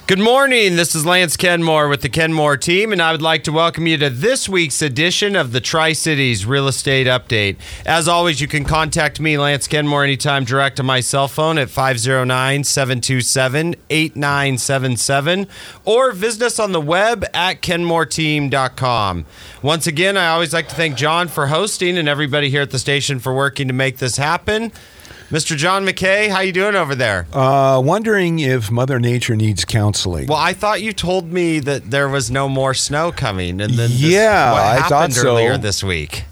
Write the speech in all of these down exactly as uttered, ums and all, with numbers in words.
Good morning. This is Lance Kenmore with the Kenmore team, and I would like to welcome you to this week's edition of the Tri-Cities Real Estate Update. As always, you can contact me, Lance Kenmore, anytime direct to my cell phone at five oh nine, seven two seven, eight nine seven seven or visit us on the web at kenmore team dot com. Once again, I always like to thank John for hosting and everybody here at the station for working to make this happen. Mister John McKay, how you doing over there? Uh, wondering if Mother Nature needs counseling. Well, I thought you told me that there was no more snow coming, and then this, yeah, what I happened thought so. earlier this week.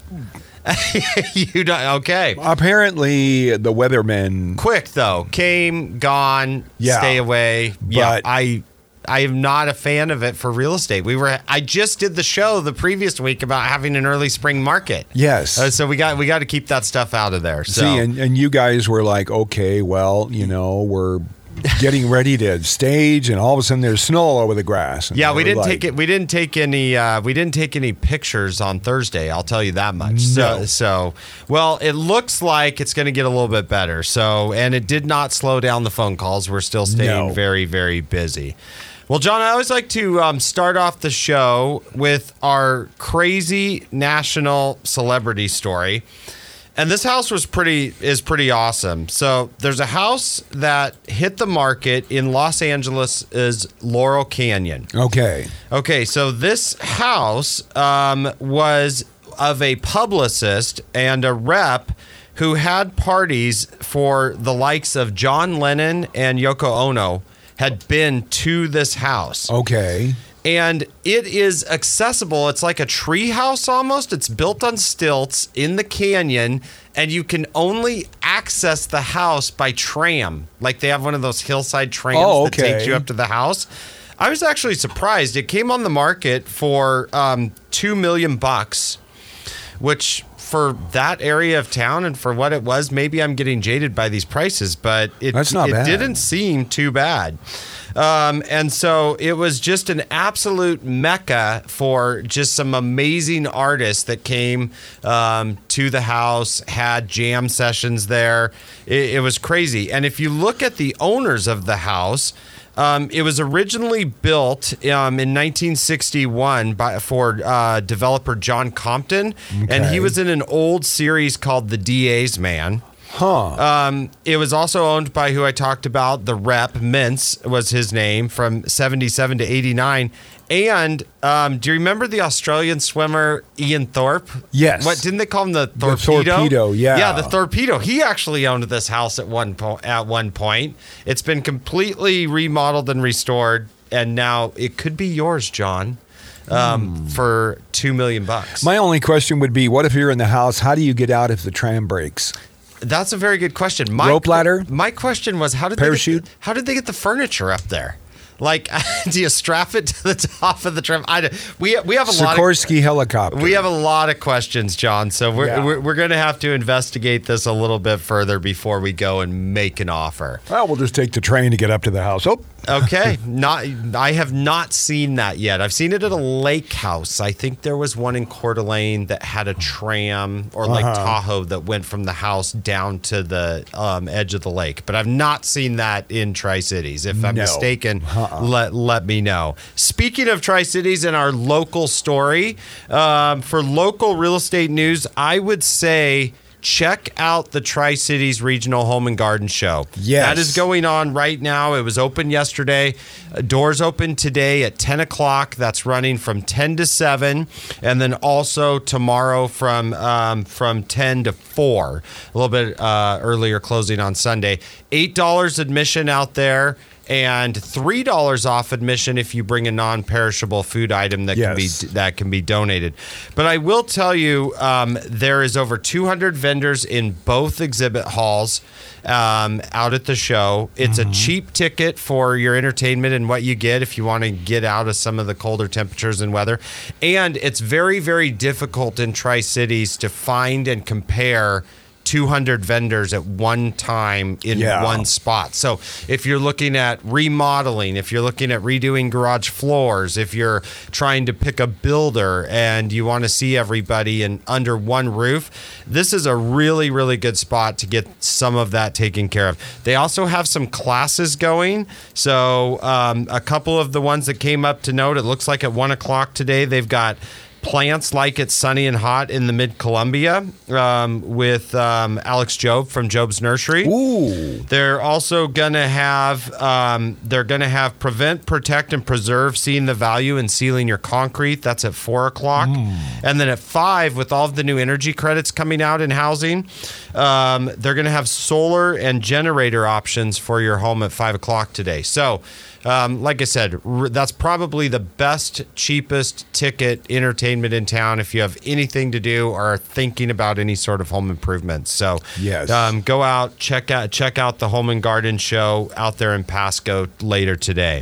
you don't, okay? Apparently, the weathermen Quick though, came, gone, Yeah, stay away. Yeah, but- I. I am not a fan of it for real estate. We were. I just did the show the previous week about having an early spring market. Yes. Uh, so we got we got to keep that stuff out of there. So. See, and, and you guys were like, okay, well, you know, we're getting ready to stage, and all of a sudden there's snow all over the grass. And Yeah, we we're didn't like, take it. We didn't take any. Uh, we didn't take any pictures on Thursday. I'll tell you that much. No. So, so, well, it looks like it's going to get a little bit better. So, and it did not slow down the phone calls. We're still staying No. very, very busy. Well, John, I always like to um, start off the show with our crazy national celebrity story. And this house was pretty is pretty awesome. So there's a house that hit the market in Los Angeles is Laurel Canyon. Okay. Okay, so this house um, was of a publicist and a rep who had parties for the likes of John Lennon and Yoko Ono had been to this house. Okay. And it is accessible. It's like a tree house almost. It's built on stilts in the canyon, and you can only access the house by tram. Like they have one of those hillside trams Oh, that takes okay. you up to the house. I was actually surprised. It came on the market for um, two million bucks, which for that area of town and for what it was, maybe I'm getting jaded by these prices, but it, That's not it bad. didn't seem too bad. Um, and so it was just an absolute mecca for just some amazing artists that came um, to the house, had jam sessions there. It, it was crazy. And if you look at the owners of the house, Um, it was originally built um, in nineteen sixty-one by for uh, developer John Compton, and he Okay. was in an old series called The D A's Man. Huh. Um, it was also owned by who I talked about, the rep, Mintz was his name, from seventy-seven to eighty-nine. And um, do you remember the Australian swimmer Ian Thorpe? Yes. What didn't they call him the The torpedo? torpedo, yeah. Yeah, the torpedo. He actually owned this house at one po- at one point. It's been completely remodeled and restored, and now it could be yours, John, um, for two million bucks. My only question would be, what if you're in the house? How do you get out if the tram breaks? That's a very good question. My, Rope ladder? My question was, how did Parachute? They get, how did they get the furniture up there? Like, do you strap it to the top of the tram? I don't- we we have a lot. Of, Sikorsky helicopter. we have a lot of questions, John. So we're Yeah. we're, we're going to have to investigate this a little bit further before we go and make an offer. Well, we'll just take the train to get up to the house. Oh, Okay, not I have not seen that yet. I've seen it at a lake house. I think there was one in Coeur d'Alene that had a tram, or Lake Uh-huh. Tahoe, that went from the house down to the um, edge of the lake. But I've not seen that in Tri-Cities. If I'm No. mistaken, Uh-uh. let let me know. Speaking of Tri-Cities and our local story, um, for local real estate news, I would say check out the Tri-Cities Regional Home and Garden Show. Yes. That is going on right now. It was open yesterday. Uh, Doors open today at ten o'clock. That's running from ten to seven. And then also tomorrow from um, from ten to four. A little bit uh, earlier closing on Sunday. eight dollars admission out there, and three dollars off admission if you bring a non-perishable food item that Yes. can be that can be donated. But I will tell you, um, there is over two hundred vendors in both exhibit halls um, out at the show. It's Mm-hmm. a cheap ticket for your entertainment and what you get if you want to get out of some of the colder temperatures and weather. And it's very, very difficult in Tri-Cities to find and compare two hundred vendors at one time in Yeah. one spot. So if you're looking at remodeling, if you're looking at redoing garage floors, if you're trying to pick a builder and you want to see everybody in under one roof, this is a really, really good spot to get some of that taken care of. They also have some classes going. So um, a couple of the ones that came up to note, it looks like at one o'clock today, they've got Plants Like It Sunny and Hot in the Mid-Columbia um, with um, Alex Job from Job's Nursery. Ooh. They're also gonna have um, they're gonna have Prevent, Protect, and Preserve, Seeing the Value in Sealing Your Concrete. That's at four o'clock, Mm. and then at five, with all of the new energy credits coming out in housing, um, they're gonna have solar and generator options for your home at five o'clock today. So. Um, like I said, r- that's probably the best, cheapest ticket entertainment in town if you have anything to do or are thinking about any sort of home improvements. So, Yes. um, go out, check out, check out the Home and Garden Show out there in Pasco later today.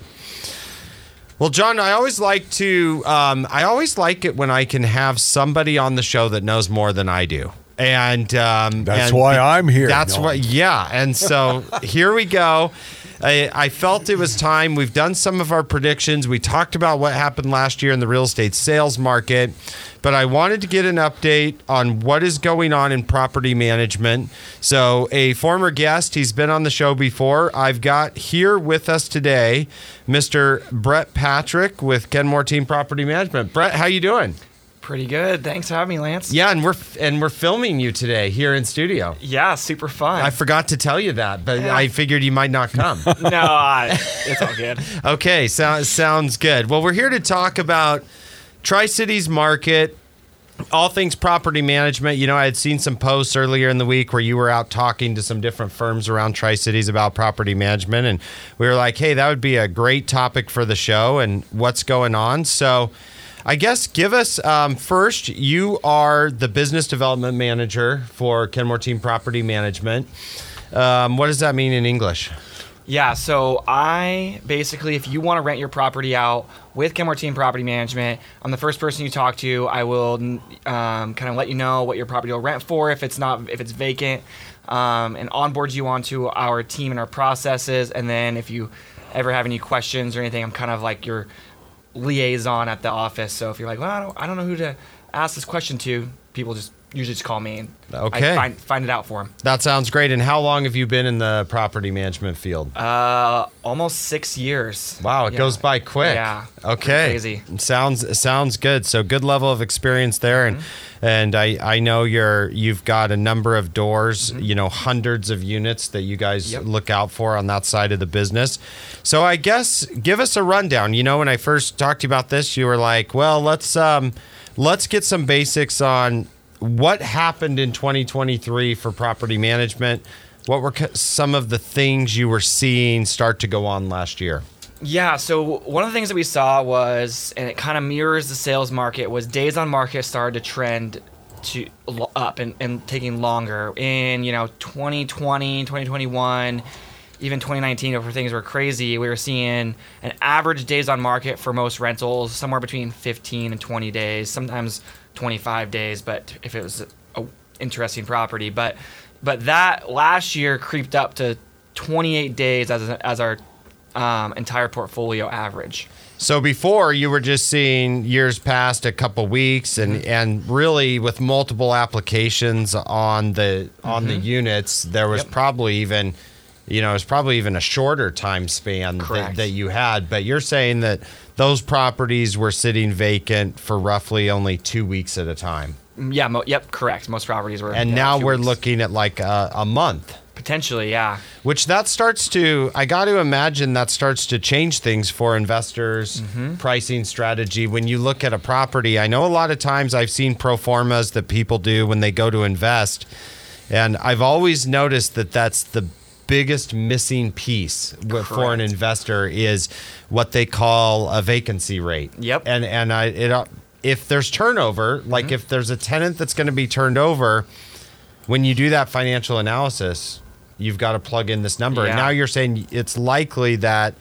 Well, John, I always like to, um, I always like it when I can have somebody on the show that knows more than I do. And um, That's and why I'm here. That's No. what, yeah. And so here we go. I, I felt it was time. We've done some of our predictions. We talked about what happened last year in the real estate sales market, but I wanted to get an update on what is going on in property management. So a former guest, he's been on the show before. I've got here with us today, Mister Brett Patrick with Kenmore Team Property Management. Brett, how you doing? Pretty good. Thanks for having me, Lance. Yeah, and we're and we're filming you today here in studio. Yeah, super fun. I forgot to tell you that, but Yeah. I figured you might not come. no, I, it's all good. Okay, so, sounds good. Well, we're here to talk about Tri-Cities market, all things property management. You know, I had seen some posts earlier in the week where you were out talking to some different firms around Tri-Cities about property management, and we were like, hey, that would be a great topic for the show and what's going on. So I guess give us um, first, you are the business development manager for Kenmore Team Property Management. Um, what does that mean in English? Yeah, so I basically, if you want to rent your property out with Kenmore Team Property Management, I'm the first person you talk to. I will um, kind of let you know what your property will rent for if it's not if it's vacant, um, and onboard you onto our team and our processes. And then if you ever have any questions or anything, I'm kind of like your liaison at the office. So if you're like, well, I don't, I don't know who to ask this question to, people just usually just call me and Okay. I find, find it out for them. That sounds great. And how long have you been in the property management field? Uh, almost six years. Wow, it Yeah. goes by quick. Yeah. Okay. Crazy. Sounds sounds good. So good level of experience there, and Mm-hmm. and I, I know you're you've got a number of doors, Mm-hmm. you know, hundreds of units that you guys Yep. look out for on that side of the business. So I guess give us a rundown. You know, when I first talked to you about this, you were like, well, let's um let's get some basics on what happened in twenty twenty-three for property management. What were c- some of the things you were seeing start to go on last year? Yeah, so one of the things that we saw was, and it kind of mirrors the sales market, was days on market started to trend to lo- up and, and taking longer. In, you know, twenty twenty, twenty twenty-one, even twenty nineteen, where things were crazy, we were seeing an average days on market for most rentals somewhere between fifteen and twenty days, sometimes twenty-five days, but if it was a interesting property. But but that last year creeped up to twenty-eight days as as our um, entire portfolio average. So before you were just seeing years past a couple weeks and, Mm-hmm. and really with multiple applications on the on the units, there was Mm-hmm. Yep. probably even you know, it was probably even a shorter time span that, Correct. that you had. But you're saying that those properties were sitting vacant for roughly only two weeks at a time. Yeah, mo- yep, correct. Most properties were. And yeah, now a few we're weeks. looking at like a, a month. Potentially, yeah. Which that starts to, I got to imagine that starts to change things for investors, Mm-hmm. pricing strategy. When you look at a property, I know a lot of times I've seen pro formas that people do when they go to invest. And I've always noticed that that's the biggest missing piece w- for an Correct. investor is what they call a vacancy rate. Yep. And, and I, it, if there's turnover, like Mm-hmm. if there's a tenant that's going to be turned over, when you do that financial analysis, you've got to plug in this number. And Yeah. now you're saying it's likely that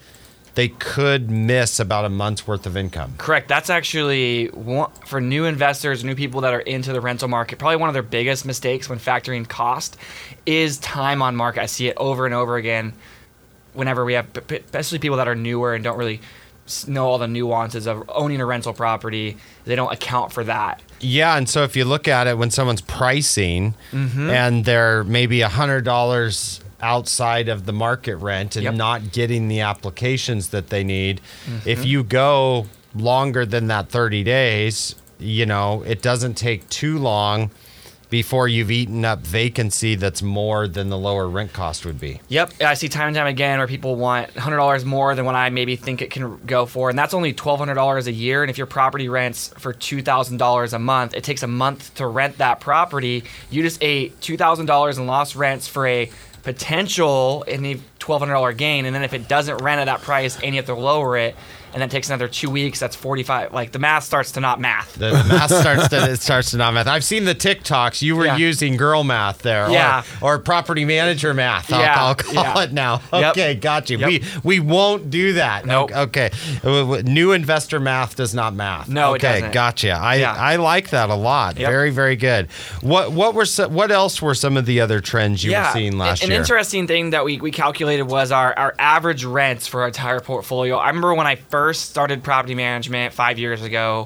they could miss about a month's worth of income. Correct. That's actually one, for new investors, new people that are into the rental market, probably one of their biggest mistakes when factoring cost is time on market. I see it over and over again whenever we have, especially people that are newer and don't really know all the nuances of owning a rental property. They don't account for that. Yeah, and so if you look at it when someone's pricing mm-hmm. and they're maybe one hundred dollars outside of the market rent and yep. not getting the applications that they need, mm-hmm. if you go longer than that thirty days, you know, it doesn't take too long before you've eaten up vacancy that's more than the lower rent cost would be. Yep. I see time and time again where people want one hundred dollars more than what I maybe think it can go for, and that's only twelve hundred dollars a year. And if your property rents for two thousand dollars a month, it takes a month to rent that property. You just ate two thousand dollars in lost rents for a potential in twelve hundred dollars gain, and then if it doesn't rent at that price and you have to lower it, and that takes another two weeks, that's forty-five. Like, the math starts to not math. The, the math starts to it starts to not math. I've seen the TikToks. You were yeah. using girl math there, yeah, or, or property manager math. I'll, yeah. I'll call yeah. it now. Yep. Okay, got you. Yep. We we won't do that. Nope. Okay. New investor math does not math. No, okay, it doesn't. Gotcha. I yeah. I like that a lot. Yep. Very very good. What what were some, what else were some of the other trends you yeah. were seeing last An year? An interesting thing that we we calculated was our our average rents for our entire portfolio. I remember when I first started property management five years ago,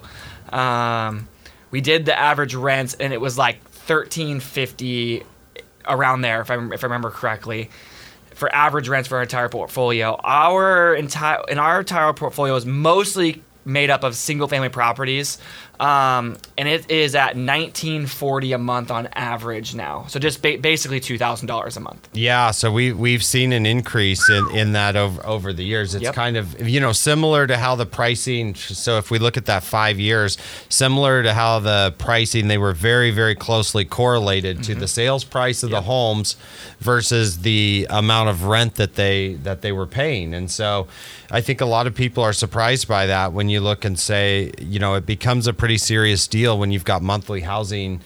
um, we did the average rents, and it was like thirteen fifty around there, if I if I remember correctly, for average rents for our entire portfolio. Our entire in our entire portfolio is mostly made up of single family properties, um, and it is at nineteen forty a month on average now. So just ba- basically two thousand dollars a month. Yeah, so we we've seen an increase in, in that over over the years. It's Yep. kind of, you know, similar to how the pricing. So if we look at that five years, similar to how the pricing, they were very very closely correlated mm-hmm. to the sales price of Yep. the homes versus the amount of rent that they that they were paying. And so I think a lot of people are surprised by that when you look and say, you know, it becomes a pretty serious deal when you've got monthly housing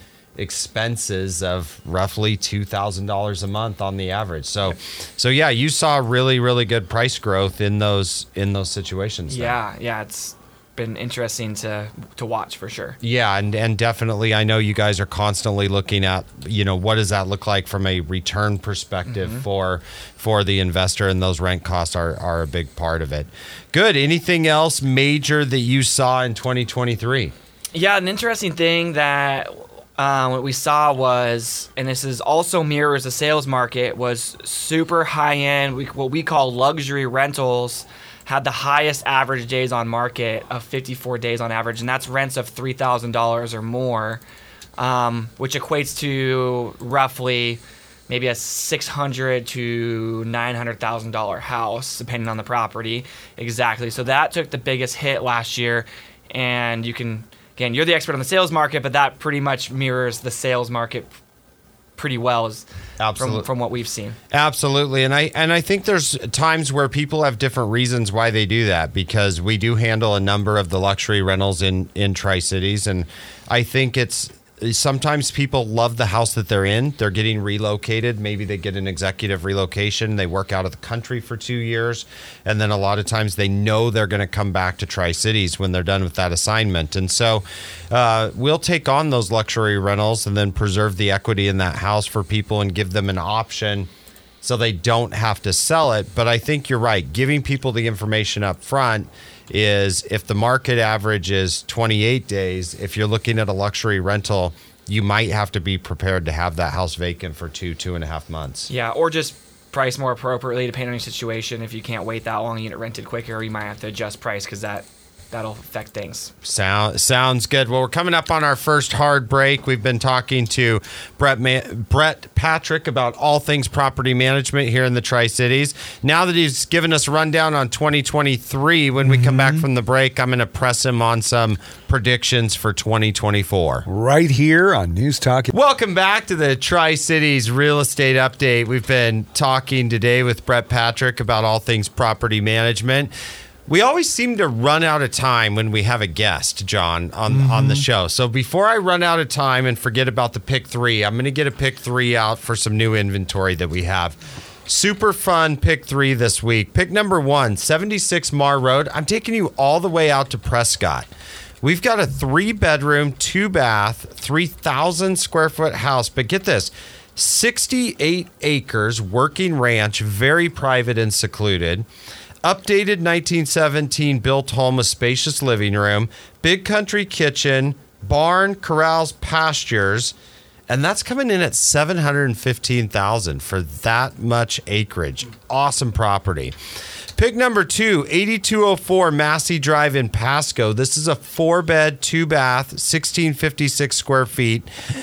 expenses of roughly two thousand dollars a month on the average. So, so yeah, you saw really, really good price growth in those in those situations. then. Yeah, yeah, it's been interesting to to watch for sure. Yeah, and and definitely, I know you guys are constantly looking at, you know, what does that look like from a return perspective mm-hmm. for for the investor, and those rent costs are are a big part of it. Good. Anything else major that you saw in twenty twenty-three? Yeah, an interesting thing that um, what we saw was, and this is also mirrors the sales market, was super high end, we, what we call luxury rentals, had the highest average days on market of fifty-four days on average, and that's rents of three thousand dollars or more, um, which equates to roughly maybe a six hundred to nine hundred thousand dollar house, depending on the property. Exactly. So that took the biggest hit last year, and you can, again, you're the expert on the sales market, but that pretty much mirrors the sales market pretty well as from, from what we've seen. Absolutely. And I and I think there's times where people have different reasons why they do that, because we do handle a number of the luxury rentals in, in Tri-Cities. And I think it's sometimes people love the house that they're in. They're getting relocated. Maybe they get an executive relocation. They work out of the country for two years. And then a lot of times they know they're going to come back to Tri-Cities when they're done with that assignment. And so uh, we'll take on those luxury rentals and then preserve the equity in that house for people and give them an option so they don't have to sell it. But I think you're right. Giving people the information up front is, if the market average is twenty-eight days, if you're looking at a luxury rental, you might have to be prepared to have that house vacant for two, two and a half months. Yeah, or just price more appropriately depending on your situation. If you can't wait that long and get it rented quicker, you might have to adjust price because that that'll affect things. Sound, sounds good. Well, we're coming up on our first hard break. We've been talking to Brett Ma- Brett Patrick about all things property management here in the Tri-Cities. Now that he's given us a rundown on twenty twenty-three, when we mm-hmm. come back from the break, I'm going to press him on some predictions for twenty twenty-four. Right here on News Talk. Welcome back to the Tri-Cities Real Estate Update. We've been talking today with Brett Patrick about all things property management. We always seem to run out of time when we have a guest, John, on mm-hmm. on the show. So before I run out of time and forget about the pick three, I'm going to get a pick three out for some new inventory that we have. Super fun pick three this week. Pick number one, seventy-six Mar Road. I'm taking you all the way out to Prescott. We've got a three bedroom, two bath, three thousand square foot house. But get this, sixty-eight acres, working ranch, very private and secluded. Updated nineteen seventeen built home with spacious living room, big country kitchen, barn, corrals, pastures. And that's coming in at seven hundred fifteen thousand dollars for that much acreage. Awesome property. Pick number two, eighty-two oh four Massey Drive in Pasco. This is a four-bed, two-bath, sixteen fifty-six square feet.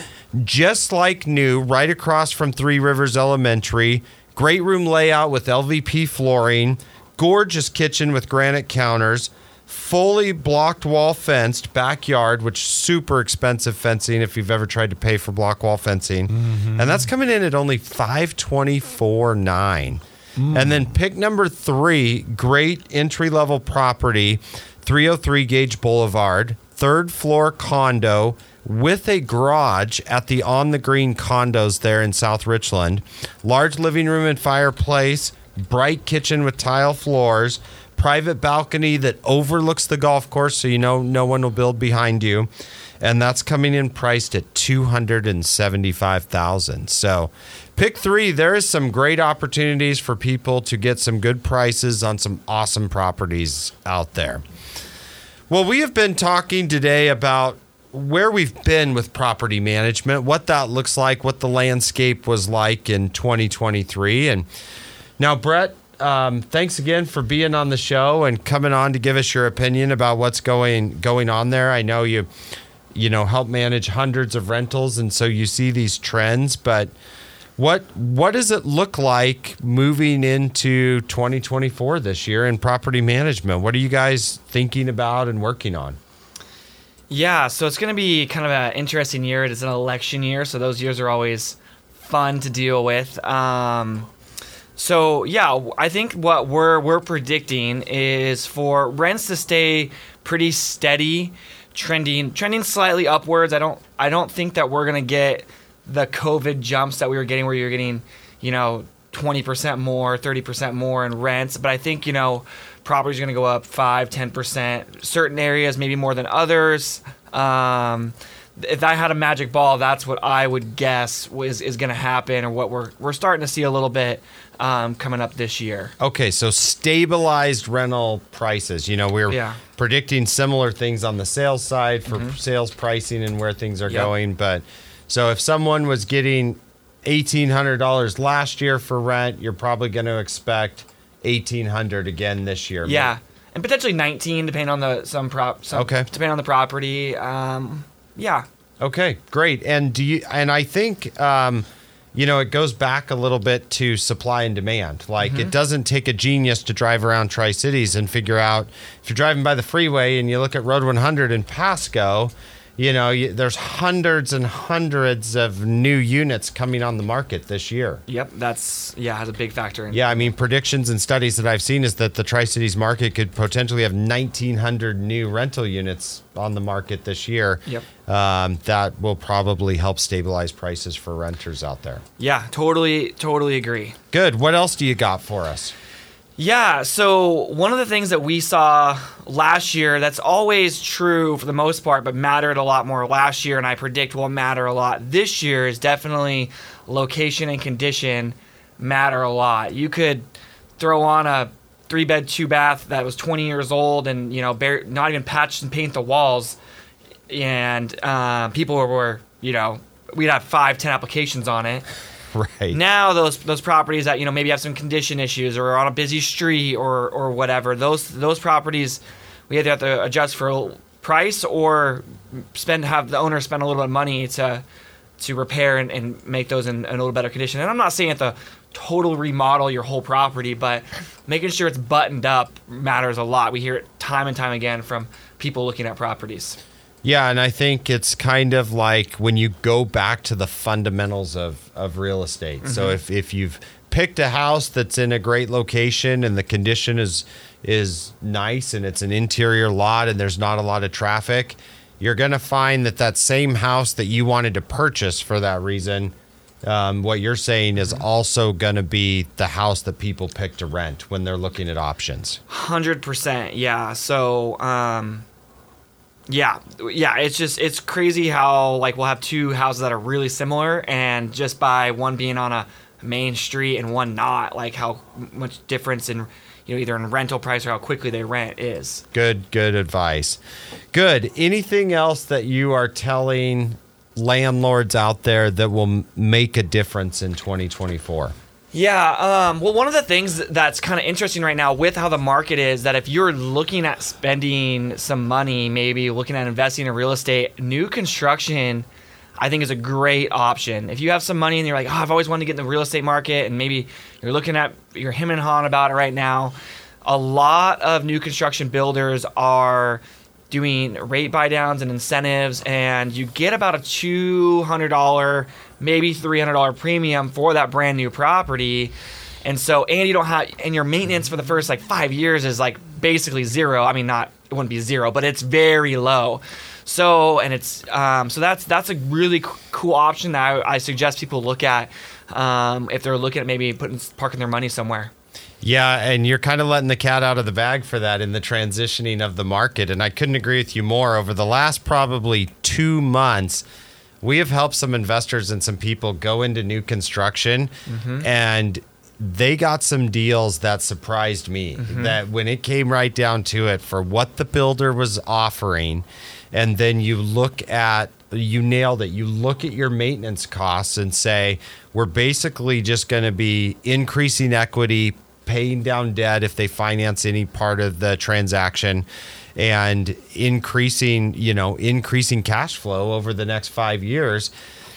Just like new, right across from Three Rivers Elementary. Great room layout with L V P flooring. Gorgeous kitchen with granite counters. Fully blocked wall fenced backyard, which super expensive fencing if you've ever tried to pay for block wall fencing. Mm-hmm. And that's coming in at only five twenty-four nine. Mm. And then pick number three, great entry-level property, three oh three Gage Boulevard, third floor condo with a garage at the On the Green condos there in South Richland. Large living room and fireplace, bright kitchen with tile floors, private balcony that overlooks the golf course, so you know no one will build behind you. And that's coming in priced at two hundred seventy-five thousand dollars. So pick three, there is some great opportunities for people to get some good prices on some awesome properties out there. Well, we have been talking today about where we've been with property management, what that looks like, what the landscape was like in twenty twenty-three. And now, Brett, Um, thanks again for being on the show and coming on to give us your opinion about what's going going on there. I know you, you know, help manage hundreds of rentals, and so you see these trends. But what what does it look like moving into twenty twenty-four this year in property management? What are you guys thinking about and working on? Yeah, so it's going to be kind of an interesting year. It is an election year, so those years are always fun to deal with. Um, So yeah, I think what we're we're predicting is for rents to stay pretty steady, trending trending slightly upwards. I don't I don't think that we're gonna get the COVID jumps that we were getting, where you're getting, you know, twenty percent more, thirty percent more in rents. But I think, you know, properties are gonna go up five, ten percent. Certain areas maybe more than others. Um, If I had a magic ball, that's what I would guess was is going to happen, or what we're we're starting to see a little bit um, coming up this year. Okay, so stabilized rental prices. You know, we're Yeah. predicting similar things on the sales side for mm-hmm. sales pricing and where things are Yep. going. But so if someone was getting eighteen hundred dollars last year for rent, you're probably going to expect eighteen hundred dollars again this year. Yeah, and potentially nineteen, depending on the some prop. Some, Okay. Depending on the property. Um, yeah. Okay, great. And do you? And I think, um, you know, it goes back a little bit to supply and demand. Like, mm-hmm. it doesn't take a genius to drive around Tri-Cities and figure out, if you're driving by the freeway and you look at Road one hundred in Pasco, you know, you, there's hundreds and hundreds of new units coming on the market this year. Yep, that's yeah has a big factor in. Yeah, I mean, predictions and studies that I've seen is that the Tri-Cities market could potentially have nineteen hundred new rental units on the market this year. Yep. Um, that will probably help stabilize prices for renters out there. Yeah, totally, totally agree. Good. What else do you got for us? Yeah, so one of the things that we saw last year that's always true for the most part, but mattered a lot more last year, and I predict will matter a lot this year, is definitely location and condition matter a lot. You could throw on a three-bed, two-bath that was twenty years old and, you know, bare, not even patch and paint the walls, and uh, people were, you know, we'd have five, ten applications on it. Right. Now those those properties that, you know, maybe have some condition issues or are on a busy street or or whatever, those those properties we either have to adjust for price or spend have the owner spend a little bit of money to to repair and, and make those in, in a little better condition. And I'm not saying to total remodel your whole property, but making sure it's buttoned up matters a lot. We hear it time and time again from people looking at properties. Yeah, and I think it's kind of like when you go back to the fundamentals of, of real estate. Mm-hmm. So if, if you've picked a house that's in a great location and the condition is is nice and it's an interior lot and there's not a lot of traffic, you're going to find that that same house that you wanted to purchase for that reason um, what you're saying is also going to be the house that people pick to rent when they're looking at options. one hundred percent. Yeah. So, um, yeah. Yeah. It's just, it's crazy how, like, we'll have two houses that are really similar, and just by one being on a main street and one not, like, how much difference in, you know, either in rental price or how quickly they rent is. Good, good advice. Good. Anything else that you are telling landlords out there that will m- make a difference in twenty twenty-four? Yeah. Um, well, one of the things that's kind of interesting right now with how the market is, that if you're looking at spending some money, maybe looking at investing in real estate, new construction, I think, is a great option. If you have some money and you're like, oh, I've always wanted to get in the real estate market, and maybe you're looking at, you're him and hawing about it right now, a lot of new construction builders are doing rate buy downs and incentives, and you get about a two hundred dollars, maybe three hundred dollars premium for that brand new property. And so, and you don't have, and your maintenance for the first like five years is like basically zero. I mean, not, it wouldn't be zero, but it's very low. So, and it's, um, so that's, that's a really c- cool option that I, I suggest people look at, um, if they're looking at maybe putting, parking their money somewhere. Yeah, and you're kind of letting the cat out of the bag for that in the transitioning of the market. And I couldn't agree with you more. Over the last probably two months, we have helped some investors and some people go into new construction, mm-hmm. and they got some deals that surprised me. Mm-hmm. That when it came right down to it, for what the builder was offering, and then you look at, you nailed it. You look at your maintenance costs and say, we're basically just going to be increasing equity, paying down debt if they finance any part of the transaction, and increasing, you know, increasing cash flow over the next five years,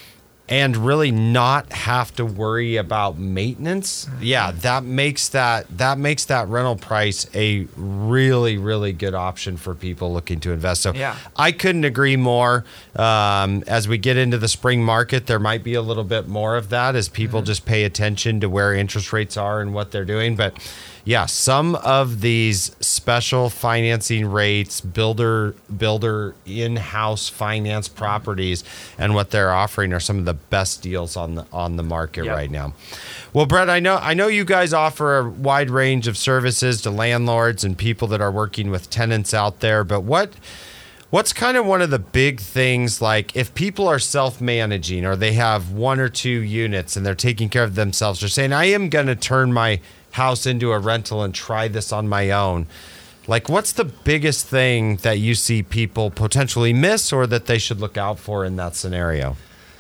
and really not have to worry about maintenance. Mm-hmm. Yeah, that makes that that makes that rental price a really, really good option for people looking to invest. So yeah. I couldn't agree more. Um, as we get into the spring market, there might be a little bit more of that as people mm-hmm. just pay attention to where interest rates are and what they're doing. But yeah, some of these special financing rates, builder builder in-house finance properties, and what they're offering are some of the best deals on the on the market yep. right now. Well, Brett, I know I know you guys offer a wide range of services to landlords and people that are working with tenants out there, but what what's kind of one of the big things, like if people are self-managing or they have one or two units and they're taking care of themselves, they're saying, I am going to turn my house into a rental and try this on my own. Like, what's the biggest thing that you see people potentially miss or that they should look out for in that scenario?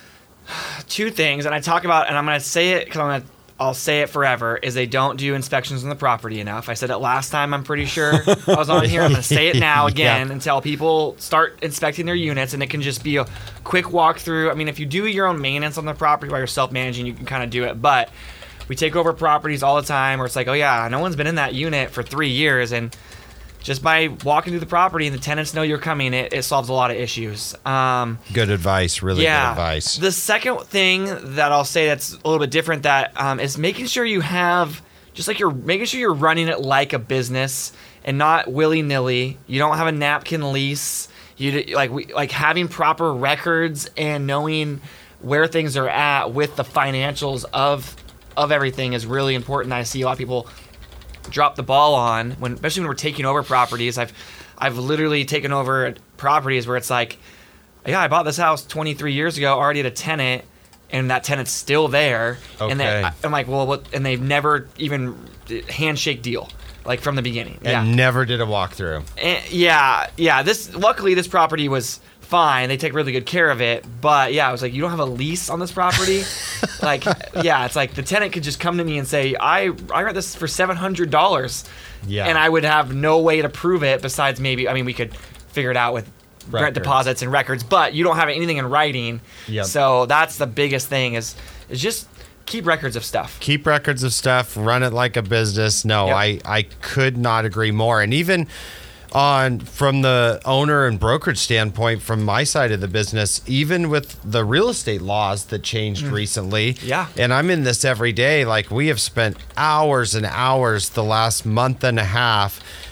Two things, and I talk about, and I'm going to say it because I'm going to, I'll say it forever, is they don't do inspections on the property enough. I said it last time, I'm pretty sure I was on here. I'm going to say it now again yeah. until people start inspecting their units, and it can just be a quick walkthrough. I mean, if you do your own maintenance on the property while you're self-managing, you can kind of do it, but we take over properties all the time where it's like, oh yeah, no one's been in that unit for three years, and just by walking through the property and the tenants know you're coming, it, it solves a lot of issues. Um, good advice, really yeah. good advice. The second thing that I'll say that's a little bit different that um, is making sure you have, just like you're making sure you're running it like a business and not willy-nilly. You don't have a napkin lease. You like we, like having proper records and knowing where things are at with the financials of of everything is really important. I see a lot of people drop the ball on, when, especially when we're taking over properties. I've I've literally taken over properties where it's like, yeah, I bought this house twenty-three years ago, already had a tenant, and that tenant's still there. Okay. And they, I'm like, well, what? And they've never even handshake deal, like from the beginning. And yeah. never did a walkthrough. And yeah, yeah. This luckily this property was fine. They take really good care of it. But yeah, I was like, you don't have a lease on this property? Like, yeah, it's like the tenant could just come to me and say, I, I rent this for seven hundred dollars. Yeah. And I would have no way to prove it besides maybe, I mean, we could figure it out with records. Rent deposits and records, but you don't have anything in writing. Yep. So that's the biggest thing is, is just keep records of stuff. Keep records of stuff. Run it like a business. No, yep. I, I could not agree more. And even on from the owner and brokerage standpoint, from my side of the business, even with the real estate laws that changed mm. recently, yeah, and I'm in this every day, like we have spent hours and hours the last month and a half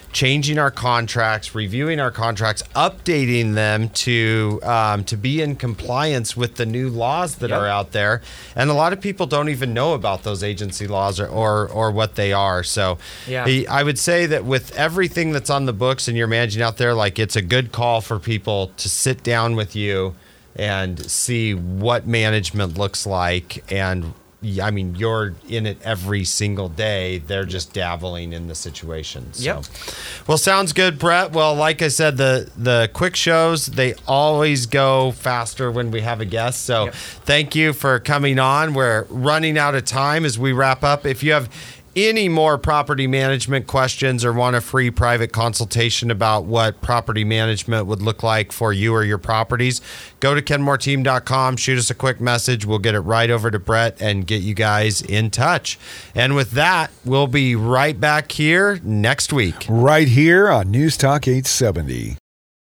changing our contracts, reviewing our contracts, updating them to um, to be in compliance with the new laws that Yep. are out there. And a lot of people don't even know about those agency laws or or, or what they are. So Yeah. he- I would say that with everything that's on the books and you're managing out there, like it's a good call for people to sit down with you and see what management looks like. And I mean, you're in it every single day. They're just dabbling in the situation. So. Yep. Well, sounds good, Brett. Well, like I said, the the quick shows, they always go faster when we have a guest. So Yep. thank you for coming on. We're running out of time as we wrap up. If you have any more property management questions or want a free private consultation about what property management would look like for you or your properties, go to kenmore team dot com, shoot us a quick message. We'll get it right over to Brett and get you guys in touch. And with that, we'll be right back here next week. Right here on News Talk eight seventy.